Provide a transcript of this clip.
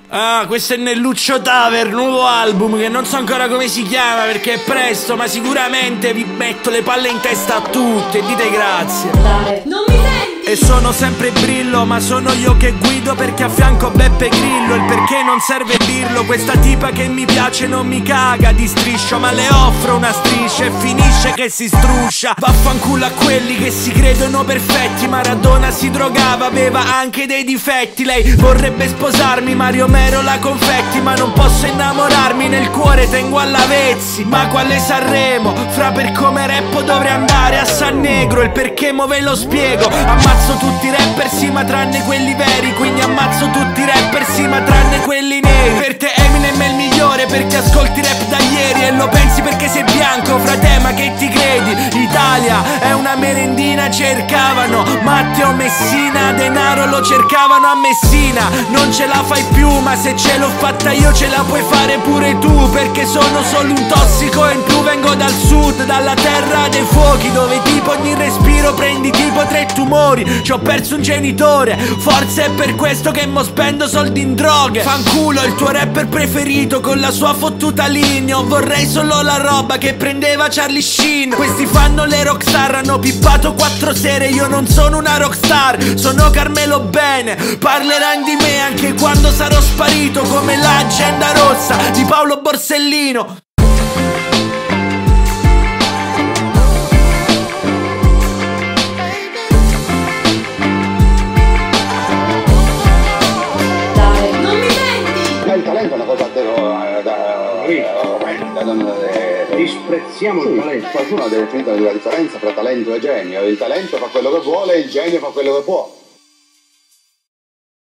Ah, questo è Nelluccio Taver, nuovo album che non so ancora come si chiama perché è presto, ma sicuramente vi metto le palle in testa a tutti e dite grazie. Non mi senti? E sono sempre Brillo, ma sono io che guido perché a fianco Beppe Grillo. Il perché non serve dirlo, questa tipa che mi piace non mi caga di striscio, ma le offro una striscia e finisce che si struscia. Vaffanculo a quelli che si credono perfetti, Maradona si drogava, aveva anche dei difetti. Lei vorrebbe sposarmi, Mario Mero la confetti, ma non posso innamorarmi, nel cuore tengo all'Avezzi. Ma quale Sanremo? Fra per come rappo dovrei andare a San Negro. Il perché mo ve lo spiego. Ammazzo tutti i rapper sì ma tranne quelli veri, quindi ammazzo tutti i rapper sì ma tranne quelli neri. Per te Eminem è il migliore perché ascolti rap da ieri e lo pensi perché sei bianco, frate, ma che ti credi? Italia è una merendina, cercavano Matteo Messina, denaro lo cercavano a Messina. Non ce la fai più, ma se ce l'ho fatta io ce la puoi fare pure tu, perché sono solo un tossico e in più vengo dal sud, dalla terra dei fuochi, dove tipo ogni respiro prendi tipo 3 tumori. Ci ho perso un genitore, forse è per questo che mo spendo soldi in droghe. Fanculo il tuo rapper preferito con la sua fottuta linea, vorrei solo la roba che prendeva Charlie Sheen. Questi fanno le rockstar, hanno pippato 4 sere, io non sono una rockstar, sono Carmelo Bene. Parleranno di me anche quando sarò sparito, come l'agenda rossa di Paolo Borsellino. Il talento è una cosa disprezziamo il talento. Qualcuno deve definire la differenza tra talento e genio. Il talento fa quello che vuole, il genio fa quello che può.